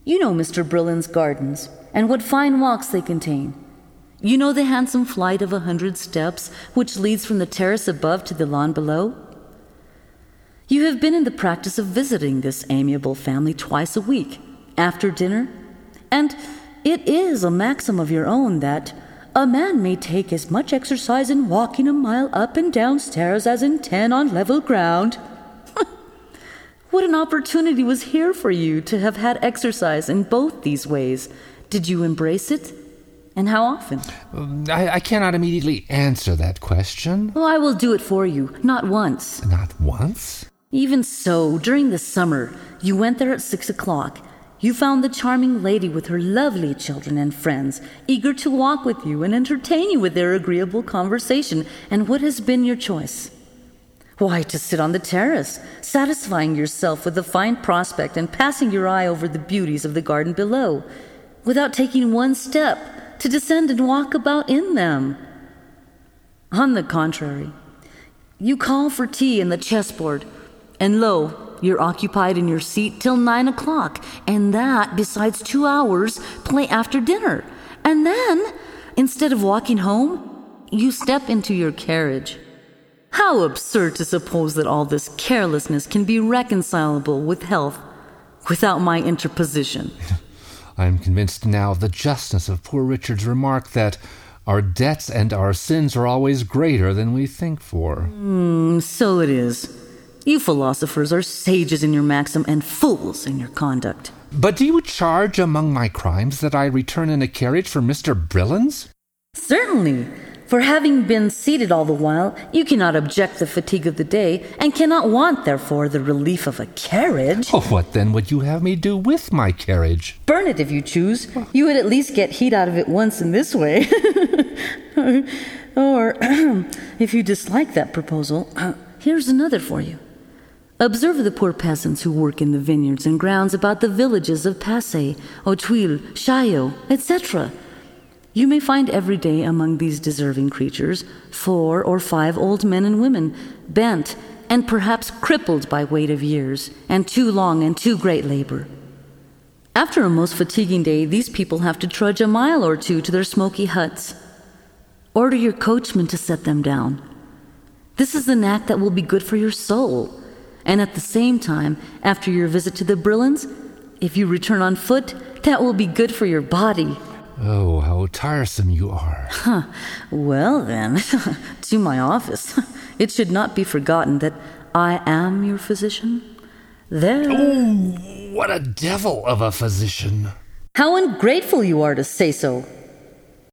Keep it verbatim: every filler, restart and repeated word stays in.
You know Mister Brillin's gardens, and what fine walks they contain. You know the handsome flight of a hundred steps which leads from the terrace above to the lawn below. You have been in the practice of visiting this amiable family twice a week, after dinner, and it is a maxim of your own that a man may take as much exercise in walking a mile up and down stairs as in ten on level ground. What an opportunity was here for you to have had exercise in both these ways. Did you embrace it? And how often? I, I cannot immediately answer that question. Well, I will do it for you. Not once. Not once? Even so, during the summer, you went there at six o'clock. You found the charming lady with her lovely children and friends, eager to walk with you and entertain you with their agreeable conversation. And what has been your choice? Why, to sit on the terrace, satisfying yourself with the fine prospect and passing your eye over the beauties of the garden below, without taking one step to descend and walk about in them. On the contrary, you call for tea and the chessboard, and lo, you're occupied in your seat till nine o'clock, and that, besides two hours, play after dinner. And then, instead of walking home, you step into your carriage. How absurd to suppose that all this carelessness can be reconcilable with health without my interposition. I am convinced now of the justness of poor Richard's remark that our debts and our sins are always greater than we think for. Mm, so it is. You philosophers are sages in your maxim and fools in your conduct. But do you charge among my crimes that I return in a carriage for Mister Brillin's? Certainly. For having been seated all the while, you cannot object the fatigue of the day, and cannot want, therefore, the relief of a carriage. Oh, what then would you have me do with my carriage? Burn it if you choose. You would at least get heat out of it once in this way. Or, if you dislike that proposal, uh, here's another for you. Observe the poor peasants who work in the vineyards and grounds about the villages of Passy, Auteuil, Chaillot, et cetera. You may find every day among these deserving creatures four or five old men and women, bent and perhaps crippled by weight of years, and too long and too great labor. After a most fatiguing day, these people have to trudge a mile or two to their smoky huts. Order your coachman to set them down. This is an act that will be good for your soul, and at the same time, after your visit to the Brillins, if you return on foot, that will be good for your body. Oh, how tiresome you are. Huh. Well, then, to my office. It should not be forgotten that I am your physician. There. Oh, what a devil of a physician. How ungrateful you are to say so.